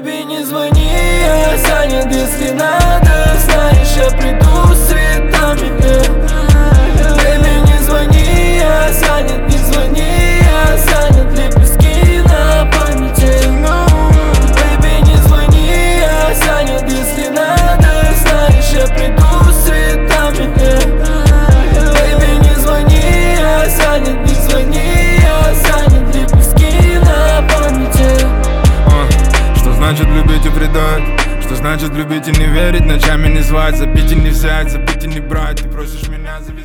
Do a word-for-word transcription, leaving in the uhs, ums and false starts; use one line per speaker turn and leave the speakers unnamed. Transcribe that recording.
Бэйби, не звони, я занят, если надо. Знаешь, я приду с цветами. Бэйби, не звони, я занят, не звони, я занят. Лепестки на памяти. Бэйби, не звони, я занят, если надо. Знаешь, я приду с цветами. Бэйби, не звони, я занят, не звони, я занят. Лепестки на памяти.
Что значит любить и предать? Что значит любить и не верить? Ночами не звать, забить и не взять, забить и не брать. Ты просишь меня завести.